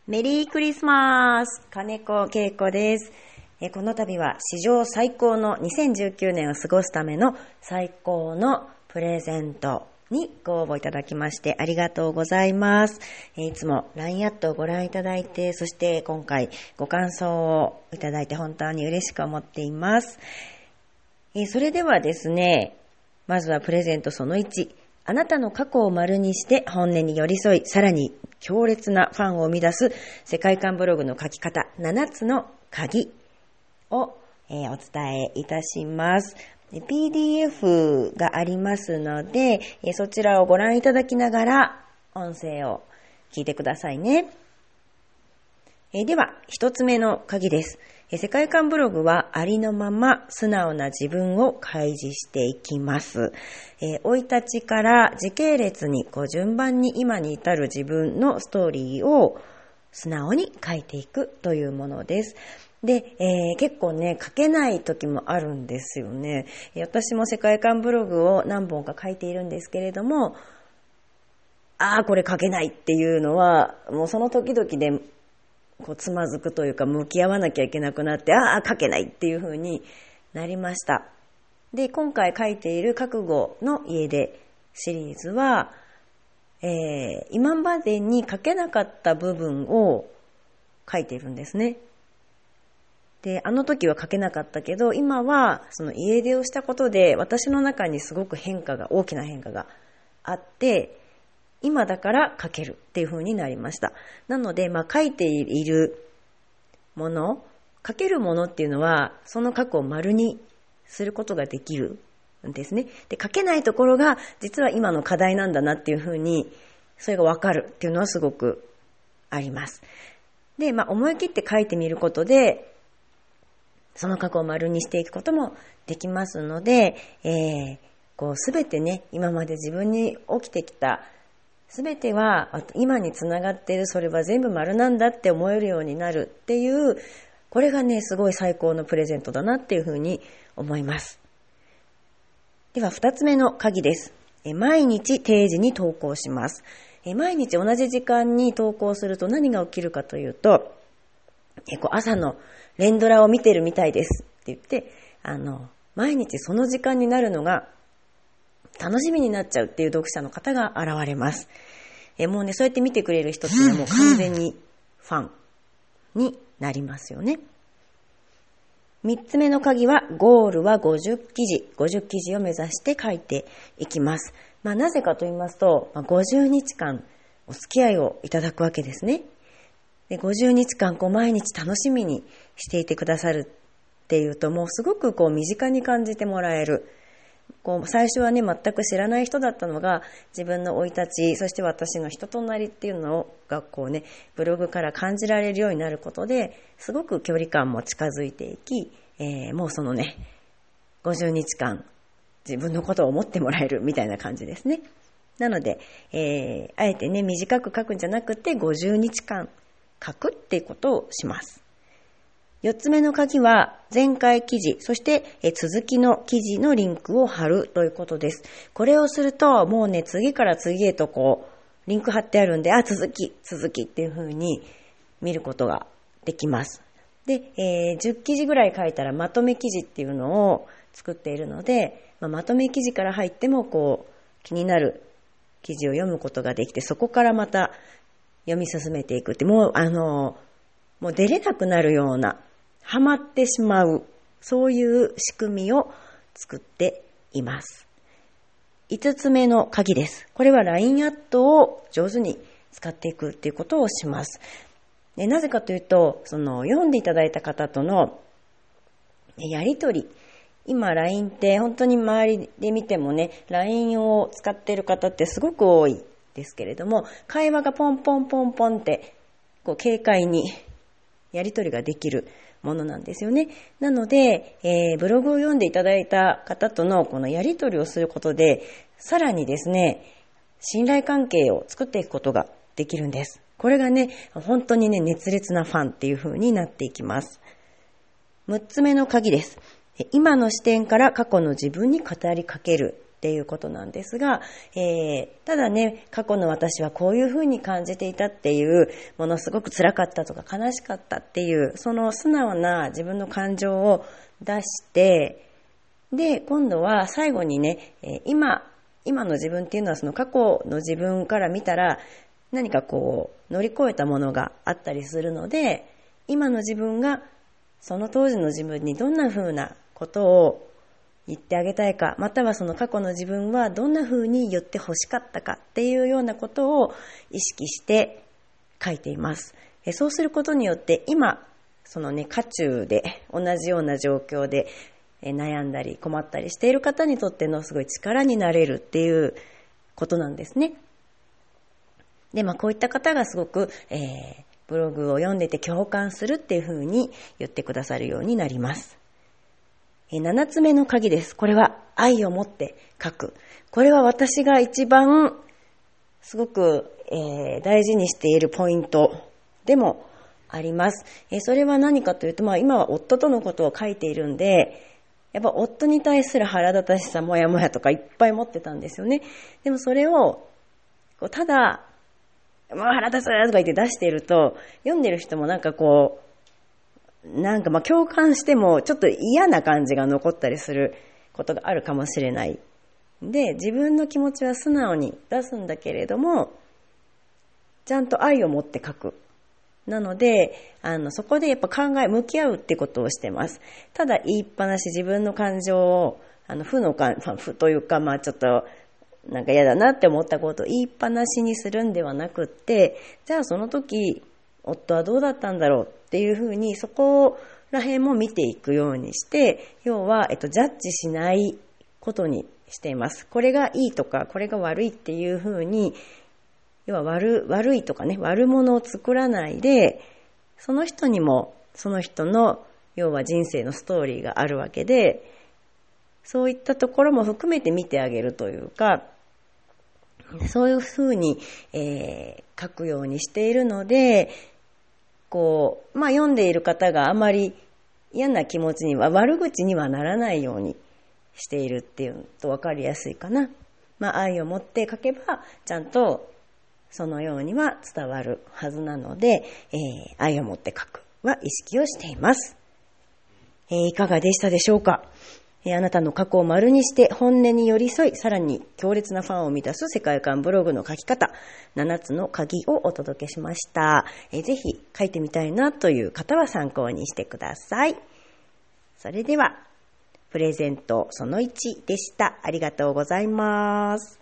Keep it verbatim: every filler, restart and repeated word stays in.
メリークリスマス、金子恵子です。えこの度は史上最高のにせんじゅうきゅうねんを過ごすための最高のプレゼントにご応募いただきましてありがとうございます。えいつも ライン アットをご覧いただいて、そして今回ご感想をいただいて本当に嬉しく思っています。えそれではですね、まずはプレゼントそのいち、あなたの過去を丸にして本音に寄り添い、さらに強烈なファンを生み出す世界観ブログの書き方ななつの鍵を、えー、お伝えいたします。ピーディーエフ がありますので、えー、そちらをご覧いただきながら音声を聞いてくださいね。えー、では一つ目の鍵です。えー、世界観ブログはありのまま素直な自分を開示していきます。えー、生い立ちから時系列にこう順番に今に至る自分のストーリーを素直に書いていくというものです。で、えー、結構ね、書けない時もあるんですよね。私も世界観ブログを何本か書いているんですけれども、ああ、これ書けないっていうのは、もうその時々でこうつまずくというか、向き合わなきゃいけなくなって、ああ、書けないっていう風になりました。で、今回書いている覚悟の家出シリーズは、えー、今までに書けなかった部分を書いているんですね。で、あの時は書けなかったけど、今はその家出をしたことで私の中にすごく変化が、大きな変化があって、今だから書けるっていう風になりました。なので、まあ書いているもの、書けるものっていうのは、その過去を丸にすることができるんですね。で、書けないところが実は今の課題なんだなっていう風に、それがわかるっていうのはすごくあります。で、まあ思い切って書いてみることで、その過去を丸にしていくこともできますので、えー、こうすべてね、今まで自分に起きてきたすべては今につながっている、それは全部丸なんだって思えるようになるっていう、これがね、すごい最高のプレゼントだなっていうふうに思います。では二つ目の鍵です。え毎日定時に投稿します。え毎日同じ時間に投稿すると何が起きるかというと、えこう朝の連ドラを見てるみたいですって言って、あの、毎日その時間になるのが楽しみになっちゃうっていう読者の方が現れます。えもうね、そうやって見てくれる人っていうのはもう完全にファンになりますよね。三つ目の鍵は、ゴールはごじゅっきじ、ごじゅっきじを目指して書いていきます。まあなぜかと言いますと、まあ、ごじゅうにちかんお付き合いをいただくわけですね。でごじゅうにちかんこう毎日楽しみにしていてくださるっていうと、もうすごくこう身近に感じてもらえる。こう最初はね、全く知らない人だったのが、自分の生い立ち、そして私の人となりっていうのがこうね、ブログから感じられるようになることで、すごく距離感も近づいていき、えー、もうそのね、ごじゅうにちかん自分のことを思ってもらえるみたいな感じですね。なので、えー、あえてね、短く書くんじゃなくてごじゅうにちかん書くっていうことをします。四つ目の鍵は前回記事、そして続きの記事のリンクを貼るということです。これをするともうね、次から次へとこうリンク貼ってあるんで、あ、続き、続きっていう風に見ることができます。で、えー、じゅっきじぐらい書いたらまとめ記事っていうのを作っているので、まあ、まとめ記事から入ってもこう気になる記事を読むことができて、そこからまた読み進めていくって、もうあのもう出れなくなるような、ハマってしまう、そういう仕組みを作っています。五つ目の鍵です。これは ライン アットを上手に使っていくっていうことをします。でなぜかというと、その読んでいただいた方とのやりとり、今 ライン って本当に周りで見てもね、ライン を使っている方ってすごく多いですけれども、会話がポンポンポンポンってこう軽快にやり取りができるものなんですよね。なので、えー、ブログを読んでいただいた方とのこのやり取りをすることで、さらにですね、信頼関係を作っていくことができるんです。これがね、本当にね、熱烈なファンっていう風になっていきます。むっつめの鍵です。今の視点から過去の自分に語りかけるっていうことなんですが、えー、ただね、過去の私はこういうふうに感じていたっていう、ものすごく辛かったとか悲しかったっていう、その素直な自分の感情を出して、で、今度は最後にね、今、今の自分っていうのはその過去の自分から見たら何かこう乗り越えたものがあったりするので、今の自分がその当時の自分にどんな風なことを言ってあげたいか、またはその過去の自分はどんな風に言って欲しかったかっていうようなことを意識して書いています。そうすることによって今、そのね、渦中で同じような状況で悩んだり困ったりしている方にとってのすごい力になれるっていうことなんですね。で、まあこういった方がすごく、えー、ブログを読んでて共感するっていうふうに言ってくださるようになります。えー、ななつめの鍵です。これは愛を持って書く。これは私が一番すごく、えー、大事にしているポイントでもあります。えー、それは何かというと、まあ今は夫とのことを書いているんで、やっぱ夫に対する腹立たしさ、もやもやとかいっぱい持ってたんですよね。でもそれを、こうただ、まあ腹立つとか言って出していると、読んでる人もなんかこう、なんかまあ共感してもちょっと嫌な感じが残ったりすることがあるかもしれない。で、自分の気持ちは素直に出すんだけれども、ちゃんと愛を持って書く。なので、あの、そこでやっぱ考え、向き合うってことをしてます。ただ言いっぱなし自分の感情を、あの、負の感、まあ、負というか、まあちょっと、なんか嫌だなって思ったことを言いっぱなしにするんではなくって、じゃあその時、夫はどうだったんだろうっていうふうに、そこら辺も見ていくようにして、要は、えっと、ジャッジしないことにしています。これがいいとか、これが悪いっていうふうに、要は悪、悪いとかね、悪者を作らないで、その人にもその人の要は人生のストーリーがあるわけで、そういったところも含めて見てあげるというか、そういうふうに、えー、書くようにしているので、こう、まあ読んでいる方があまり嫌な気持ちには、悪口にはならないようにしているっていうと分かりやすいかな。まあ愛を持って書けば、ちゃんとそのようには伝わるはずなので、えー、愛を持って書くは意識をしています。えー、いかがでしたでしょうか。えー、あなたの過去を丸にして本音に寄り添い、さらに強烈なファンを満たす世界観ブログの書き方、ななつの鍵をお届けしました。えー、ぜひ書いてみたいなという方は参考にしてください。それでは、プレゼントそのいちでした。ありがとうございます。